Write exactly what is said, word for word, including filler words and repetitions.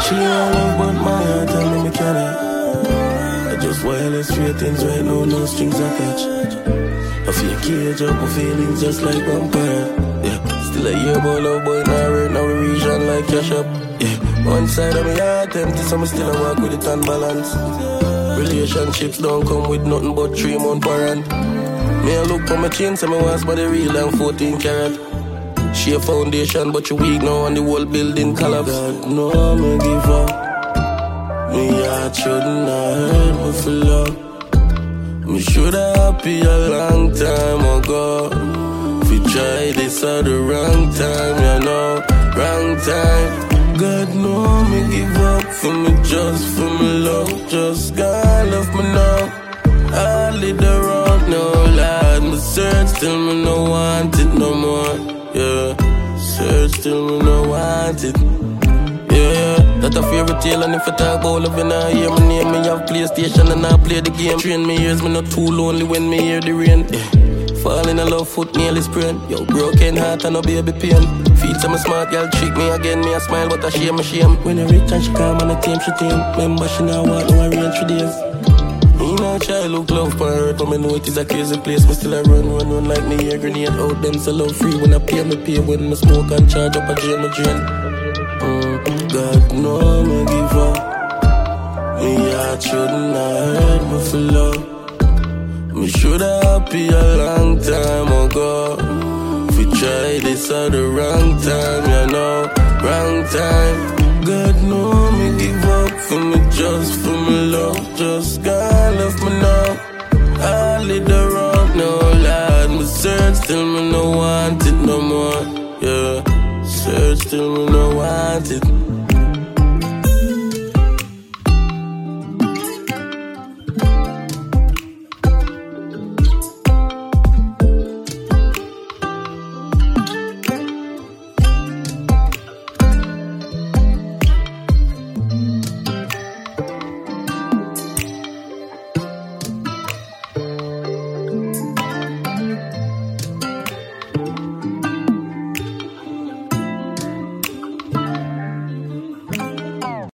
She all love but my heart tell me me cannot. I just wireless straight things right now, no strings attached. I feel cage up my feelings just like vampire. Yeah, still a year boy, love boy, now right now we region like cash up. Yeah, one side of my heart empty, so me still a walk with it on balance. Relationships don't come with nothing but three month warrant. Me a look for my chain, so me wants body real and fourteen carat. She a foundation, but you weak now and the whole building collapse. God, no, me give up. Me heart shouldn't have hurt me for love. Me shoulda happy a long time ago. If you try this at the wrong time, you know, wrong time. God, no, me give up for me, just for me love. Just God love me now. I lead the road, no lad. Me search till me no want it no more. Yeah, search till me no want it. Yeah, that a fairy tale, and if I talk about love and I hear my name, me have PlayStation and I play the game. Train me ears, me not too lonely when me hear the rain. Yeah, fall in a love, foot nearly sprain. Yo, broken heart and no baby pain. Feel some smart girl trick me again, me a smile but I shame me shame. When I reach and she come and I tame she tame. Remember she now want no arrange for days. Me nah try look love for her, but me know it is a crazy place. Me still a run, run, run like me a grenade out. Them so love free when I pay me pay. When me smoke and charge up a drain me drain. Mm, God no me give up. Me heart shouldn't have hurt me for love. Me shoulda happy a long time ago. If we try this at the wrong time, you know, wrong time. God no me give up for me, just for me love. Just God love me now. I lead the road, no lad. Me search till me no want it no more. Yeah, search till me no want it.